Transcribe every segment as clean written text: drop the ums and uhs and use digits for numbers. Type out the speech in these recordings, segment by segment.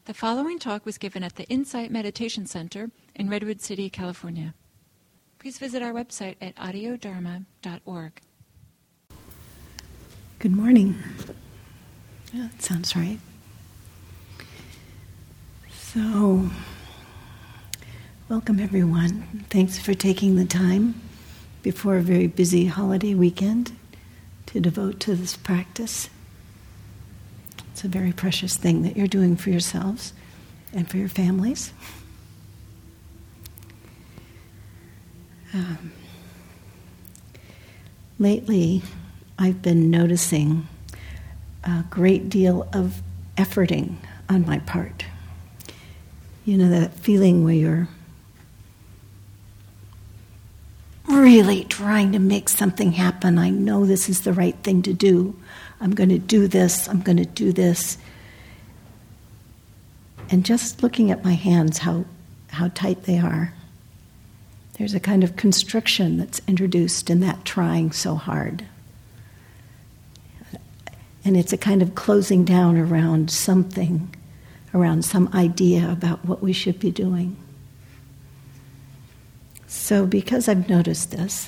The following talk was given at the Insight Meditation Center in Redwood City, California. Please visit our website at audiodharma.org. Good morning. Yeah, that sounds right. So, welcome everyone. Thanks for taking the time before a very busy holiday weekend to devote to this practice. It's a very precious thing that you're doing for yourselves and for your families. Lately, I've been noticing a great deal of efforting on my part. You know, that feeling where you're really trying to make something happen. I know this is the right thing to do. I'm going to do this. I'm going to do this. And just looking at my hands, how tight they are, there's a kind of constriction that's introduced in that trying so hard. And it's a kind of closing down around something, around some idea about what we should be doing. So because I've noticed this,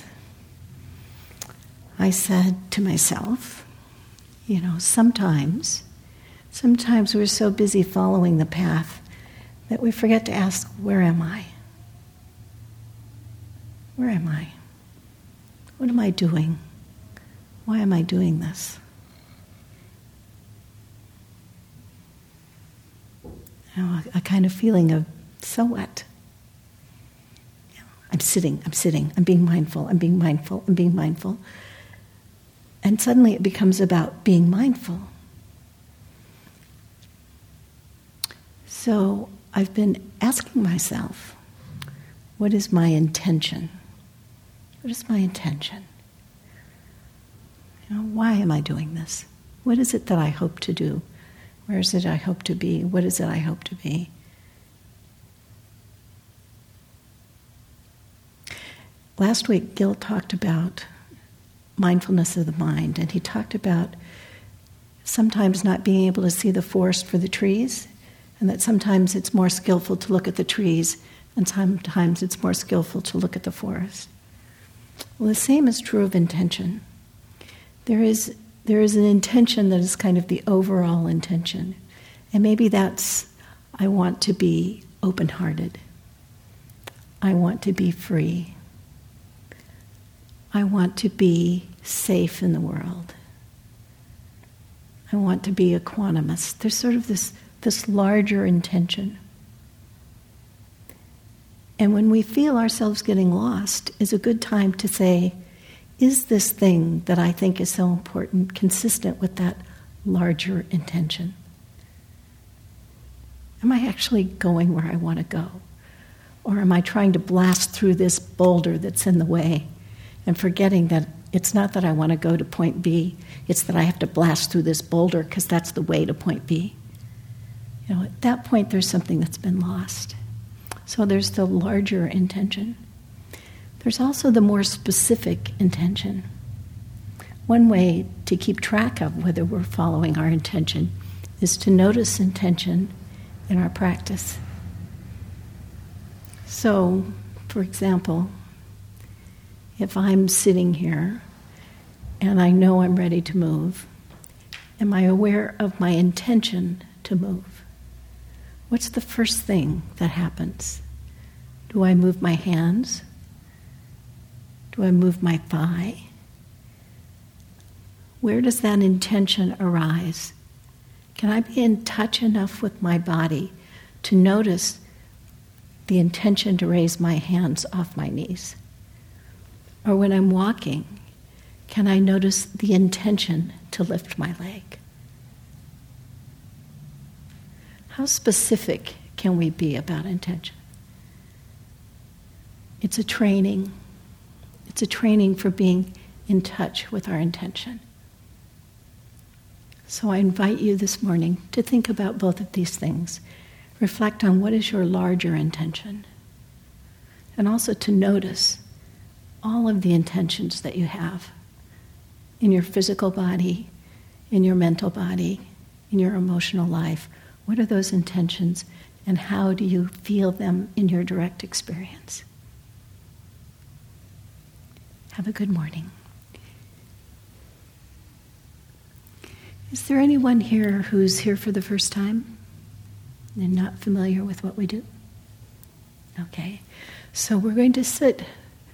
I said to myself, you know, sometimes we're so busy following the path that we forget to ask, where am I? Where am I? What am I doing? Why am I doing this? You know, a kind of feeling of, so what? I'm sitting, I'm being mindful. And suddenly it becomes about being mindful. So I've been asking myself, what is my intention? What is my intention? You know, why am I doing this? What is it that I hope to do? Where is it I hope to be? What is it I hope to be? Last week, Gil talked about mindfulness of the mind, and he talked about sometimes not being able to see the forest for the trees, and that sometimes it's more skillful to look at the trees, and sometimes it's more skillful to look at the forest. Well, the same is true of intention. There is an intention that is kind of the overall intention, and maybe that's, I want to be open-hearted. I want to be free. I want to be safe in the world. I want to be equanimous. There's sort of this larger intention. And when we feel ourselves getting lost, is a good time to say, is this thing that I think is so important consistent with that larger intention? Am I actually going where I want to go? Or am I trying to blast through this boulder that's in the way and forgetting that it's not that I want to go to point B, it's that I have to blast through this boulder because that's the way to point B. You know, at that point there's something that's been lost. So there's the larger intention. There's also the more specific intention. One way to keep track of whether we're following our intention is to notice intention in our practice. So, for example, if I'm sitting here and I know I'm ready to move, am I aware of my intention to move? What's the first thing that happens? Do I move my hands? Do I move my thigh? Where does that intention arise? Can I be in touch enough with my body to notice the intention to raise my hands off my knees? Or when I'm walking, can I notice the intention to lift my leg? How specific can we be about intention? It's a training. It's a training for being in touch with our intention. So I invite you this morning to think about both of these things. Reflect on what is your larger intention. And also to notice all of the intentions that you have in your physical body, in your mental body, in your emotional life. What are those intentions, and how do you feel them in your direct experience? Have a good morning. Is there anyone here who's here for the first time and not familiar with what we do? Okay, so we're going to sit